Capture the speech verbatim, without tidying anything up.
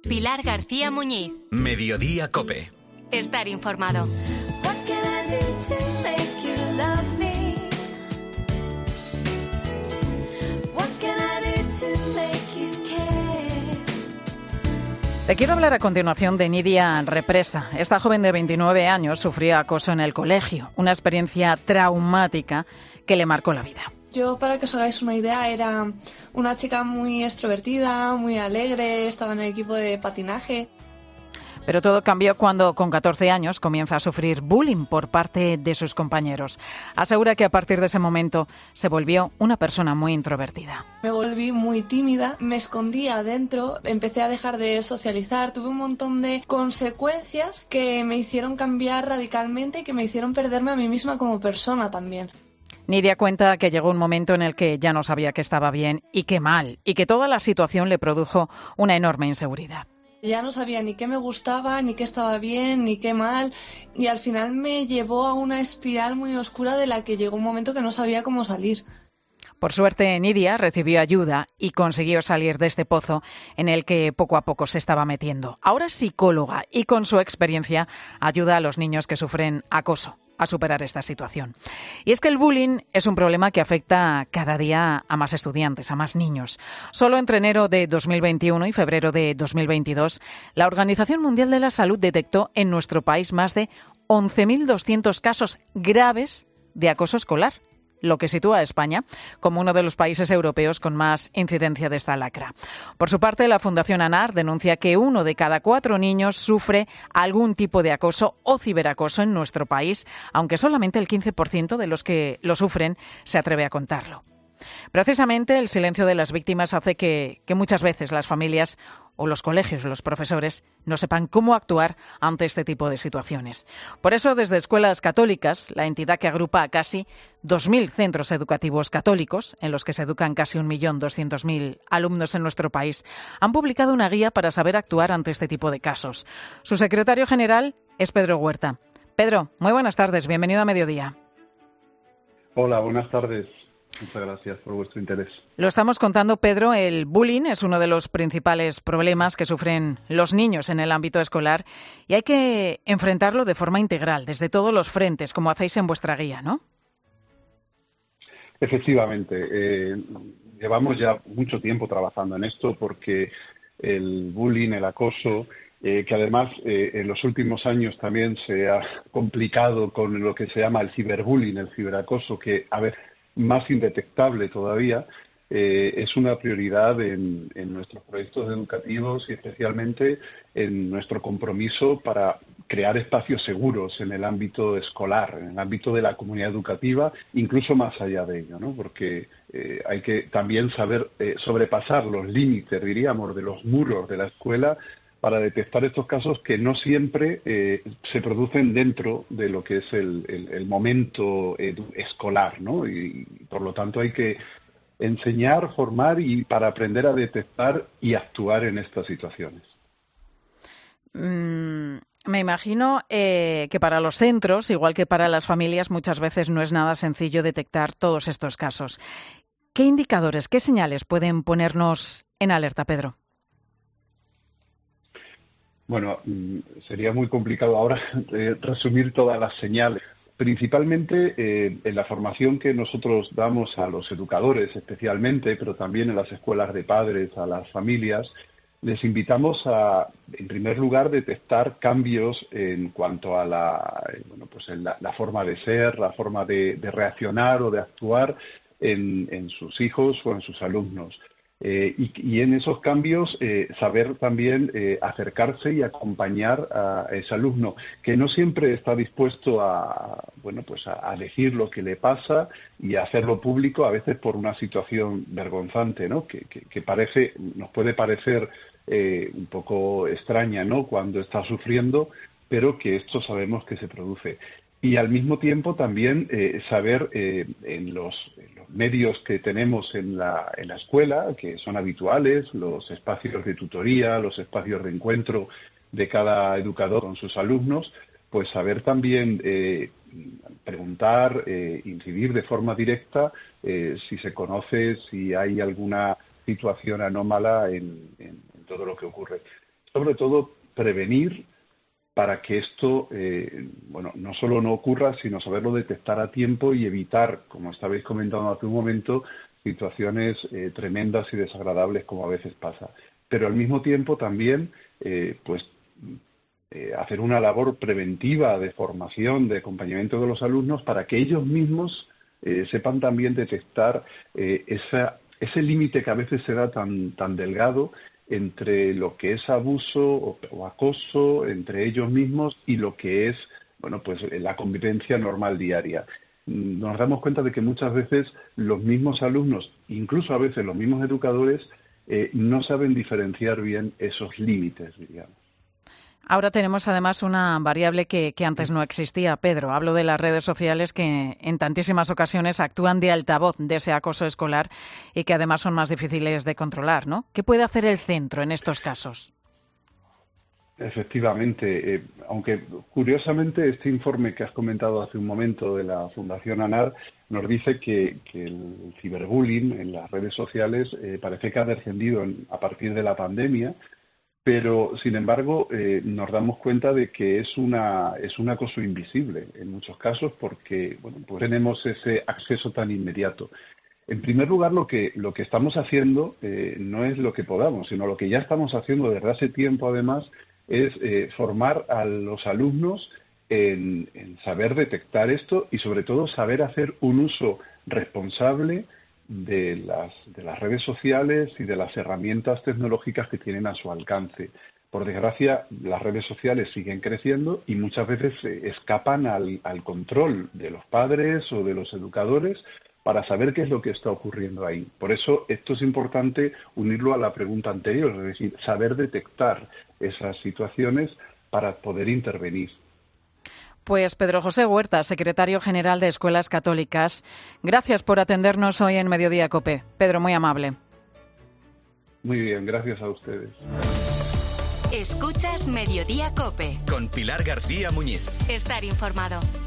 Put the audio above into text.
Pilar García Muñiz. Mediodía COPE. Estar informado. Te quiero hablar a continuación de Nidia Represa. Esta joven de veintinueve años sufrió acoso en el colegio, una experiencia traumática que le marcó la vida. Yo, para que os hagáis una idea, era una chica muy extrovertida, muy alegre, estaba en el equipo de patinaje. Pero todo cambió cuando, con catorce años, comienza a sufrir bullying por parte de sus compañeros. Asegura que a partir de ese momento se volvió una persona muy introvertida. Me volví muy tímida, me escondía adentro, empecé a dejar de socializar, tuve un montón de consecuencias que me hicieron cambiar radicalmente y que me hicieron perderme a mí misma como persona también. Nidia cuenta que llegó un momento en el que ya no sabía qué estaba bien y qué mal, y que toda la situación le produjo una enorme inseguridad. Ya no sabía ni qué me gustaba, ni qué estaba bien, ni qué mal, y al final me llevó a una espiral muy oscura de la que llegó un momento que no sabía cómo salir. Por suerte, Nidia recibió ayuda y consiguió salir de este pozo en el que poco a poco se estaba metiendo. Ahora es psicóloga y con su experiencia ayuda a los niños que sufren acoso a superar esta situación. Y es que el bullying es un problema que afecta cada día a más estudiantes, a más niños. Solo entre enero de dos mil veintiuno y febrero de dos mil veintidós, la Organización Mundial de la Salud detectó en nuestro país más de once mil doscientos casos graves de acoso escolar, lo que sitúa a España como uno de los países europeos con más incidencia de esta lacra. Por su parte, la Fundación ANAR denuncia que uno de cada cuatro niños sufre algún tipo de acoso o ciberacoso en nuestro país, aunque solamente el quince por ciento de los que lo sufren se atreve a contarlo. Precisamente el silencio de las víctimas hace que, que muchas veces las familias o los colegios, los profesores, no sepan cómo actuar ante este tipo de situaciones. Por eso, desde Escuelas Católicas, la entidad que agrupa a casi dos mil centros educativos católicos, en los que se educan casi un millón doscientos mil alumnos en nuestro país, han publicado una guía para saber actuar ante este tipo de casos. Su secretario general es Pedro Huerta. Pedro, muy buenas tardes, bienvenido a Mediodía. Hola, buenas tardes. Muchas gracias por vuestro interés. Lo estamos contando, Pedro, el bullying es uno de los principales problemas que sufren los niños en el ámbito escolar y hay que enfrentarlo de forma integral, desde todos los frentes, como hacéis en vuestra guía, ¿no? Efectivamente. Eh, llevamos ya mucho tiempo trabajando en esto porque el bullying, el acoso, eh, que además eh, en los últimos años también se ha complicado con lo que se llama el ciberbullying, el ciberacoso, que a ver más indetectable todavía, eh, es una prioridad en, en nuestros proyectos educativos y especialmente en nuestro compromiso para crear espacios seguros en el ámbito escolar, en el ámbito de la comunidad educativa, incluso más allá de ello, ¿no? Porque eh, hay que también saber eh, sobrepasar los límites, diríamos, de los muros de la escuela para detectar estos casos que no siempre eh, se producen dentro de lo que es el, el, el momento edu- escolar, ¿no? Y, y por lo tanto hay que enseñar, formar y para aprender a detectar y actuar en estas situaciones. Mm, me imagino eh, que para los centros, igual que para las familias, muchas veces no es nada sencillo detectar todos estos casos. ¿Qué indicadores, qué señales pueden ponernos en alerta, Pedro? Bueno, sería muy complicado ahora eh, resumir todas las señales. Principalmente eh, en la formación que nosotros damos a los educadores especialmente, pero también en las escuelas de padres, a las familias, les invitamos a, en primer lugar, detectar cambios en cuanto a la, bueno, pues en la, la forma de ser, la forma de, de reaccionar o de actuar en, en sus hijos o en sus alumnos. Eh, y, y en esos cambios eh, saber también eh, acercarse y acompañar a ese alumno que no siempre está dispuesto a bueno pues a, a decir lo que le pasa y a hacerlo público, a veces por una situación vergonzante, ¿no? que, que, que parece nos puede parecer eh, un poco extraña, ¿no? Cuando está sufriendo, pero que esto sabemos que se produce. Y al mismo tiempo también eh, saber eh, en, los, en los medios que tenemos en la, en la escuela, que son habituales, los espacios de tutoría, los espacios de encuentro de cada educador con sus alumnos, pues saber también eh, preguntar, eh, incidir de forma directa eh, si se conoce, si hay alguna situación anómala en, en, en todo lo que ocurre. sobre todo prevenir para que esto, eh, bueno, no solo no ocurra, sino saberlo detectar a tiempo y evitar, como estabais comentando hace un momento, situaciones eh, tremendas y desagradables como a veces pasa. Pero al mismo tiempo también, eh, pues, eh, hacer una labor preventiva de formación, de acompañamiento de los alumnos para que ellos mismos eh, sepan también detectar eh, esa, ese límite que a veces se da tan, tan delgado entre lo que es abuso o, o acoso entre ellos mismos y lo que es, bueno, pues la convivencia normal diaria. Nos damos cuenta de que muchas veces los mismos alumnos, incluso a veces los mismos educadores, eh, no saben diferenciar bien esos límites, digamos. Ahora tenemos además una variable que, que antes no existía, Pedro. Hablo de las redes sociales que en tantísimas ocasiones actúan de altavoz de ese acoso escolar y que además son más difíciles de controlar, ¿no? ¿Qué puede hacer el centro en estos casos? Efectivamente, eh, aunque curiosamente este informe que has comentado hace un momento de la Fundación ANAR nos dice que, que el ciberbullying en las redes sociales eh, parece que ha descendido en, a partir de la pandemia, pero sin embargo eh, nos damos cuenta de que es una es un acoso invisible en muchos casos porque bueno, pues tenemos ese acceso tan inmediato. En primer lugar, lo que lo que estamos haciendo eh, no es lo que podamos, sino lo que ya estamos haciendo desde hace tiempo además es eh, formar a los alumnos en, en saber detectar esto y sobre todo saber hacer un uso responsable de las, de las redes sociales y de las herramientas tecnológicas que tienen a su alcance. Por desgracia, las redes sociales siguen creciendo y muchas veces eh, escapan al, al control de los padres o de los educadores para saber qué es lo que está ocurriendo ahí. Por eso esto es importante unirlo a la pregunta anterior, es decir, saber detectar esas situaciones para poder intervenir. Pues Pedro José Huerta, secretario general de Escuelas Católicas, gracias por atendernos hoy en Mediodía COPE. Pedro, muy amable. Muy bien, gracias a ustedes. Escuchas Mediodía COPE. Con Pilar García Muñiz. Estar informado.